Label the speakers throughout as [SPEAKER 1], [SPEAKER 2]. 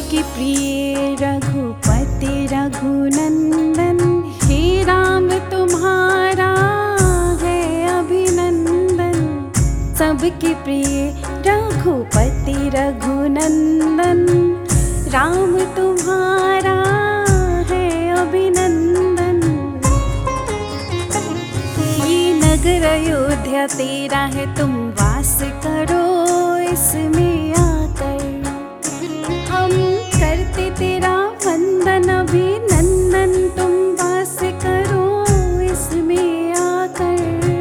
[SPEAKER 1] सबके प्रिय रघुपति रघुनंदन, हे राम तुम्हारा है अभिनंदन। सबके प्रिय रघुपति रघुनंदन, राम तुम्हारा है अभिनंदन। ये नगर अयोध्या तेरा है, तुम वास करो इसमें आकर। हम करते तेरा वंदन अभिनंदन, तुम वास करो इसमें आकर।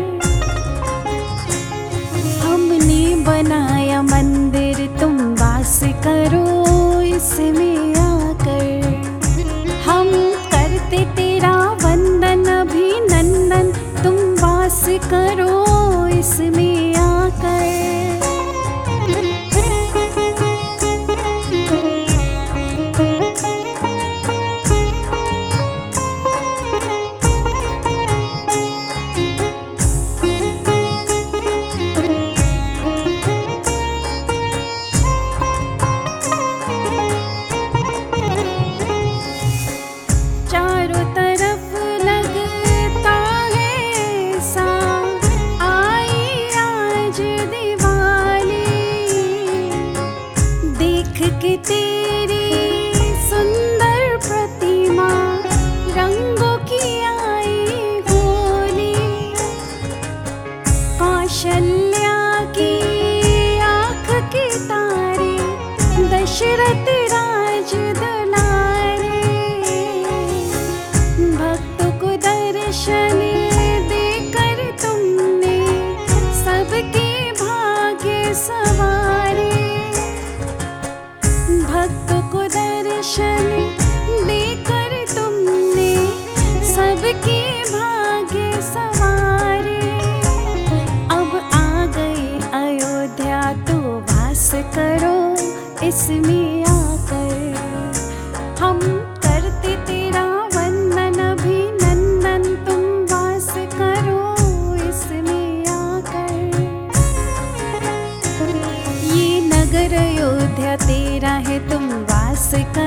[SPEAKER 1] हमने बनाया मंदिर, तुम वास करो इसमें आकर। हम करते तेरा वंदन अभिनंदन, तुम वास करो इसमें आकर। चारों तरफ लगता है सा, आई आज दिवाली। देख के तेरी सुंदर प्रतिमा, रंगों की आई होली। कौशल्या की आँख के तारे, दशरथ राज दुलारे। भक्तों को दर्शन देकर तुमने सबके भाग्य सवारे। भक्तों को दर्शन देकर तुमने सबके भाग्य सवारे। अब आ गए अयोध्या, तो वास करो इसमें आकर। हम करते तेरा वंदन अभिनंदन, तुम वास करो इसमें आकर। ये नगर अयोध्या तेरा है, तुम वास करो